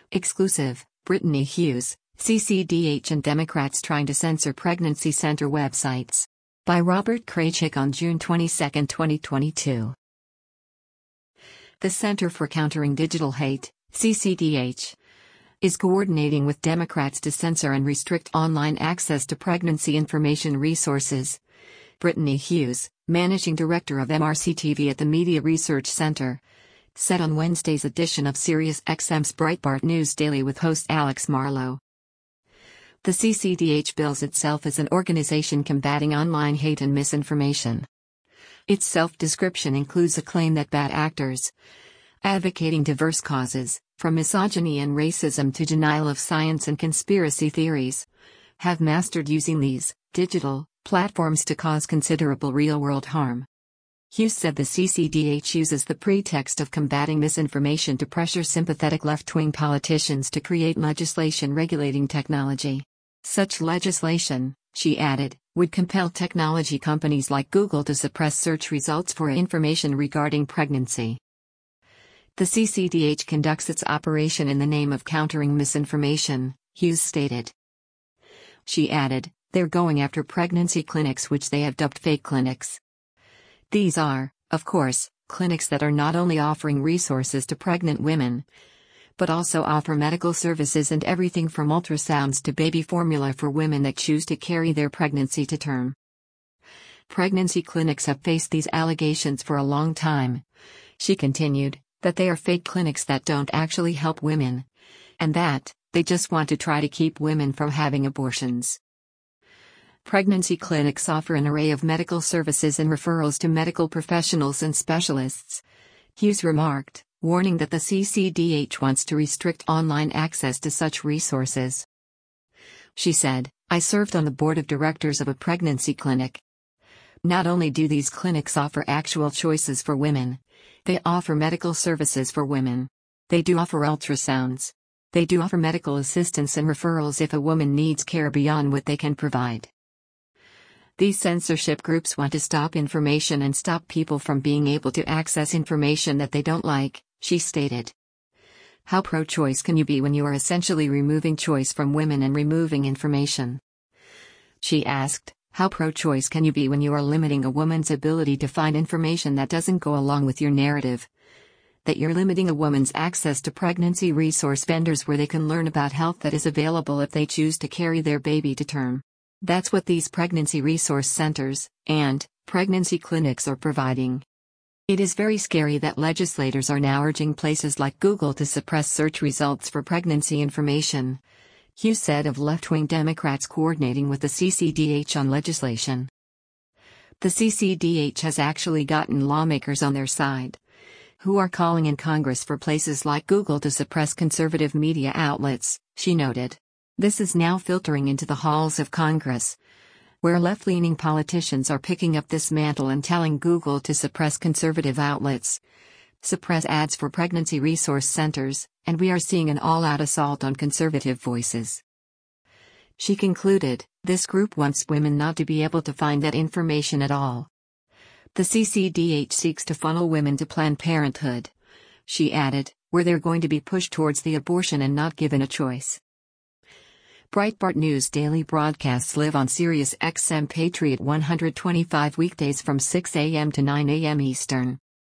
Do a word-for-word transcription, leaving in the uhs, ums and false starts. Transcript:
Exclusive, Brittany Hughes, C C D H and Democrats trying to censor pregnancy center websites. By Robert Kraychik on June twenty-second, twenty twenty-two. The Center for Countering Digital Hate, C C D H, is coordinating with Democrats to censor and restrict online access to pregnancy information resources. Brittany Hughes, managing director of M R C T V at the Media Research Center, said on Wednesday's edition of SiriusXM's Breitbart News Daily with host Alex Marlow. The C C D H bills itself as an organization combating online hate and misinformation. Its self-description includes a claim that bad actors, advocating diverse causes, from misogyny and racism to denial of science and conspiracy theories, have mastered using these digital platforms to cause considerable real-world harm. Hughes said the C C D H uses the pretext of combating misinformation to pressure sympathetic left-wing politicians to create legislation regulating technology. Such legislation, she added, would compel technology companies like Google to suppress search results for information regarding pregnancy. The C C D H conducts its operation in the name of countering misinformation, Hughes stated. She added, they're going after pregnancy clinics which they have dubbed fake clinics. These are, of course, clinics that are not only offering resources to pregnant women, but also offer medical services and everything from ultrasounds to baby formula for women that choose to carry their pregnancy to term. Pregnancy clinics have faced these allegations for a long time, she continued, that they are fake clinics that don't actually help women, and that they just want to try to keep women from having abortions. Pregnancy clinics offer an array of medical services and referrals to medical professionals and specialists, Hughes remarked, warning that the C C D H wants to restrict online access to such resources. She said, I served on the board of directors of a pregnancy clinic. Not only do these clinics offer actual choices for women, they offer medical services for women. They do offer ultrasounds. They do offer medical assistance and referrals if a woman needs care beyond what they can provide. These censorship groups want to stop information and stop people from being able to access information that they don't like, she stated. How pro-choice can you be when you are essentially removing choice from women and removing information? She asked, how pro-choice can you be when you are limiting a woman's ability to find information that doesn't go along with your narrative? That you're limiting a woman's access to pregnancy resource vendors where they can learn about health that is available if they choose to carry their baby to term. That's what these pregnancy resource centers and pregnancy clinics are providing. It is very scary that legislators are now urging places like Google to suppress search results for pregnancy information, Hughes said of left-wing Democrats coordinating with the C C D H on legislation. The C C D H has actually gotten lawmakers on their side, who are calling in Congress for places like Google to suppress conservative media outlets, she noted. This is now filtering into the halls of Congress, where left-leaning politicians are picking up this mantle and telling Google to suppress conservative outlets, suppress ads for pregnancy resource centers, and we are seeing an all-out assault on conservative voices. She concluded, this group wants women not to be able to find that information at all. The C C D H seeks to funnel women to Planned Parenthood, she added, where they're going to be pushed towards the abortion and not given a choice. Breitbart News Daily broadcasts live on SiriusXM Patriot one twenty-five weekdays from six a m to nine a m Eastern.